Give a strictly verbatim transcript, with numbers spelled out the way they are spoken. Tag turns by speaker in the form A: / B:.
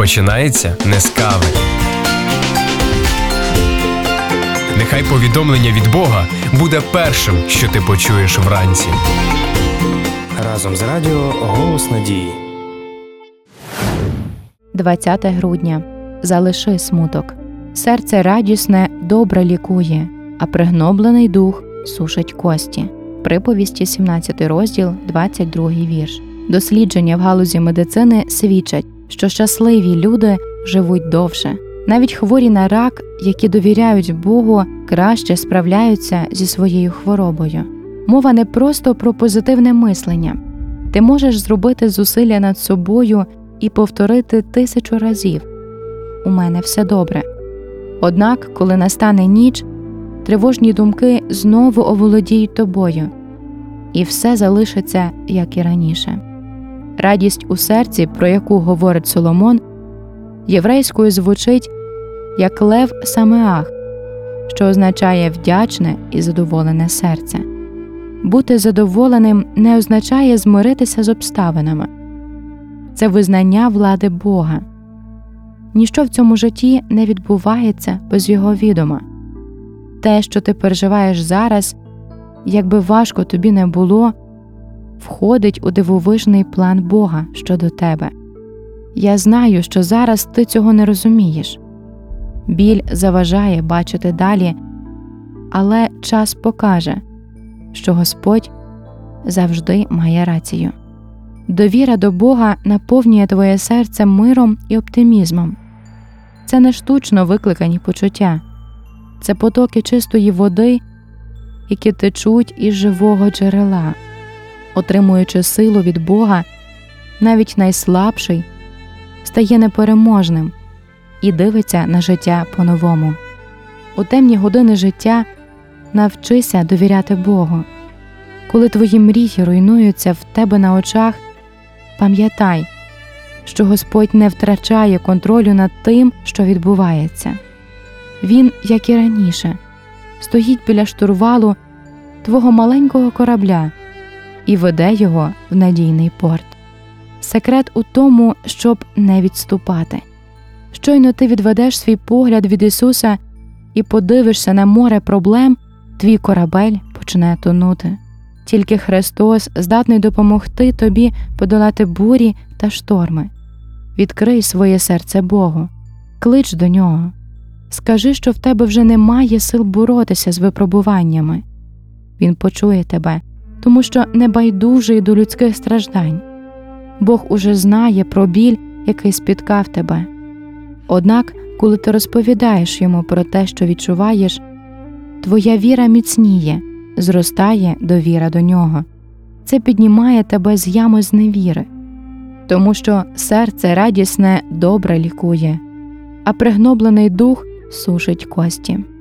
A: починається не з кави. Нехай повідомлення від Бога буде першим, що ти почуєш вранці.
B: Разом з радіо «Голос надії».
C: двадцяте грудня. Залиши смуток. Серце радісне добре лікує, а пригноблений дух сушить кості. Приповісті, сімнадцятий розділ, двадцять другий вірш. Дослідження в галузі медицини свідчать, що щасливі люди живуть довше. Навіть хворі на рак, які довіряють Богу, краще справляються зі своєю хворобою. Мова не просто про позитивне мислення. Ти можеш зробити зусилля над собою і повторити тисячу разів: «У мене все добре». Однак, коли настане ніч, тривожні думки знову оволодіють тобою, і все залишиться, як і раніше. Радість у серці, про яку говорить Соломон, єврейською звучить як лев самеах, що означає вдячне і задоволене серце. Бути задоволеним не означає змиритися з обставинами. Це визнання влади Бога. Ніщо в цьому житті не відбувається без Його відома. Те, що ти переживаєш зараз, як би важко тобі не було, входить у дивовижний план Бога щодо тебе. Я знаю, що зараз ти цього не розумієш. Біль заважає бачити далі, але час покаже, що Господь завжди має рацію. Довіра до Бога наповнює твоє серце миром і оптимізмом. Це не штучно викликані почуття. Це потоки чистої води, які течуть із живого джерела. Отримуючи силу від Бога, навіть найслабший стає непереможним і дивиться на життя по-новому. У темні години життя навчися довіряти Богу. Коли твої мрії руйнуються в тебе на очах, пам'ятай, що Господь не втрачає контролю над тим, що відбувається. Він, як і раніше, стоїть біля штурвалу твого маленького корабля і веде його в надійний порт. Секрет у тому, щоб не відступати. Щойно ти відведеш свій погляд від Ісуса і подивишся на море проблем, твій корабель почне тонути. Тільки Христос здатний допомогти тобі подолати бурі та шторми. Відкрий своє серце Богу, клич до Нього. Скажи, що в тебе вже немає сил боротися з випробуваннями. Він почує тебе, тому що не байдужий до людських страждань. Бог уже знає про біль, який спіткав тебе. Однак, коли ти розповідаєш Йому про те, що відчуваєш, твоя віра міцніє, зростає довіра до Нього. Це піднімає тебе з ями зневіри, тому що серце радісне добре лікує, а пригноблений дух сушить кості.